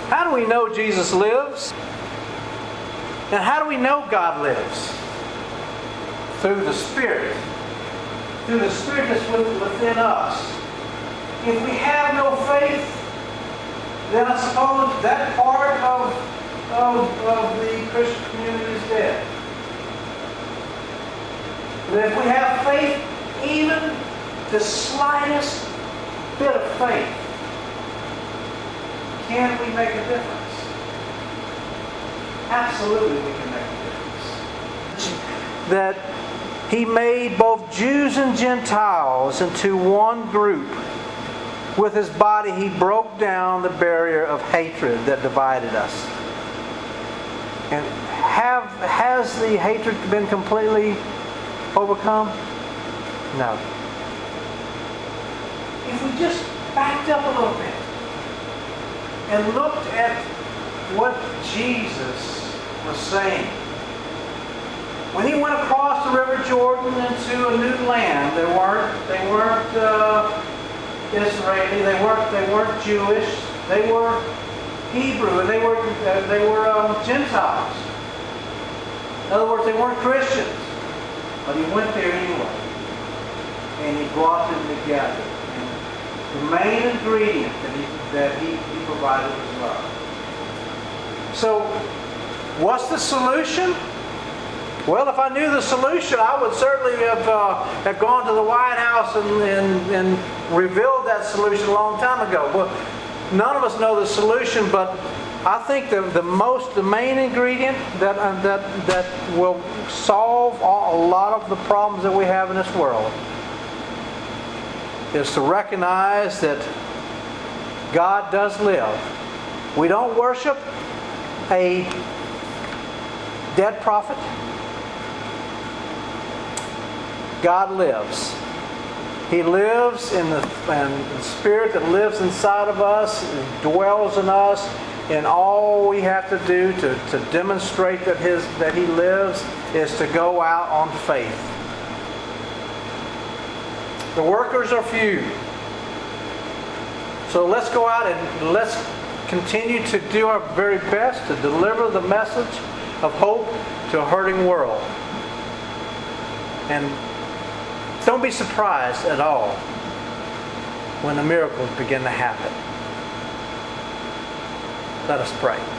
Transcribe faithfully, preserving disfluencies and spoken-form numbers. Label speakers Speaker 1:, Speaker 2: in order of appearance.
Speaker 1: How do we know Jesus lives? And how do we know God lives? Through the Spirit. Through the Spirit that's within us. If we have no faith, then I suppose that part of, of, of the Christian community is dead. But if we have faith, even the slightest bit of faith, can we make a difference? Absolutely we can make a difference. That He made both Jews and Gentiles into one group. With His body He broke down the barrier of hatred that divided us. And have has the hatred been completely overcome? No. If we just backed up a little bit and looked at what Jesus was saying. When He went across the River Jordan into a new land, they weren't they weren't uh, Israeli, they weren't they weren't Jewish, they were Hebrew, and they were uh, they were um, Gentiles. In other words, they weren't Christians, but He went there anyway, and He brought them together. And the main ingredient that He that He, he provided was love. So, what's the solution? Well, if I knew the solution, I would certainly have uh, have gone to the White House and, and, and revealed that solution a long time ago. Well, none of us know the solution, but I think the, the most, the main ingredient that uh, that that will solve all, a lot of the problems that we have in this world is to recognize that God does live. We don't worship a dead prophet. God lives. He lives in the, in the Spirit that lives inside of us, dwells in us, and all we have to do to, to demonstrate that his that He lives is to go out on faith. The workers are few. So let's go out and let's continue to do our very best to deliver the message of hope to a hurting world. And don't be surprised at all when the miracles begin to happen. Let us pray.